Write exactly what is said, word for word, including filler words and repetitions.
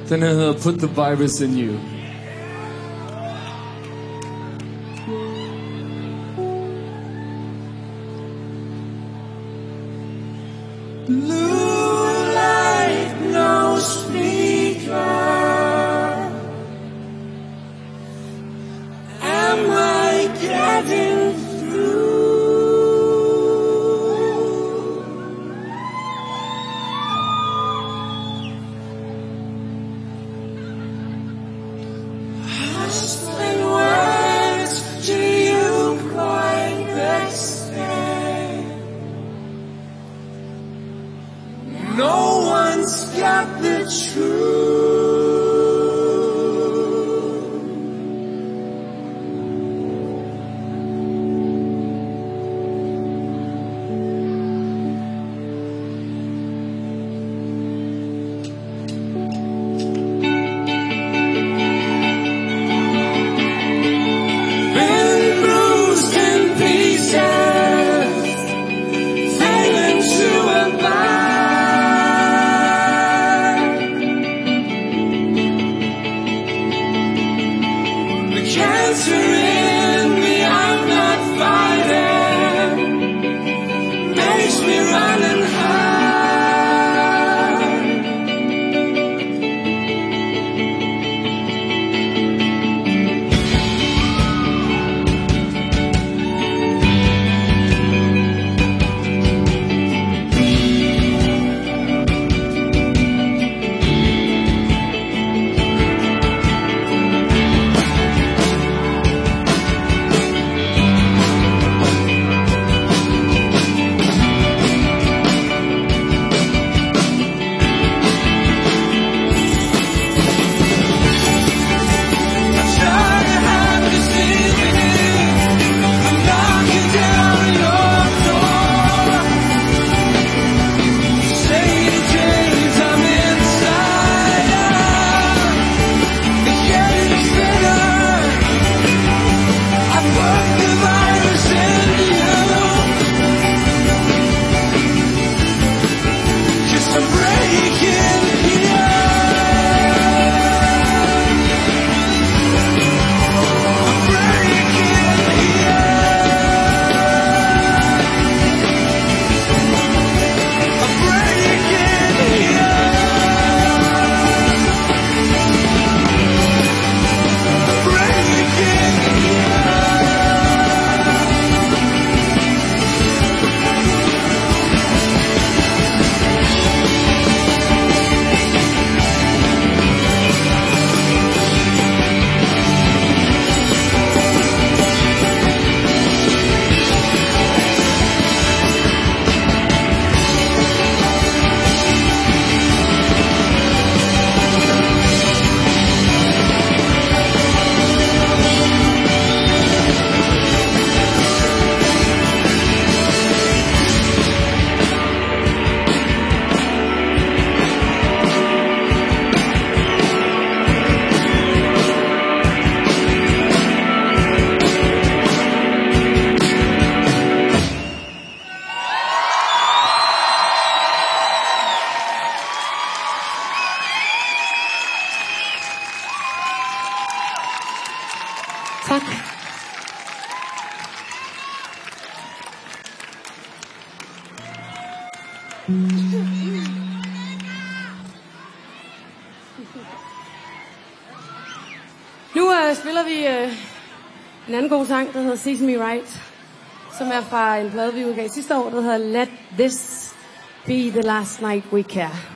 Den her hedder Put the Virus in You. Blue light, no speaker. Am I getting through? Hustling words to you quite vexing. No one's got the truth. Been bruised in pieces, failing to abide. The cancer in me I'm not fighting makes me run and hide. Tak. Nu uh, spiller vi uh, en anden god sang, der hedder Sees Me Right, som er fra en plade, vi udgav sidste år, der hedder Let This Be The Last Night We Care.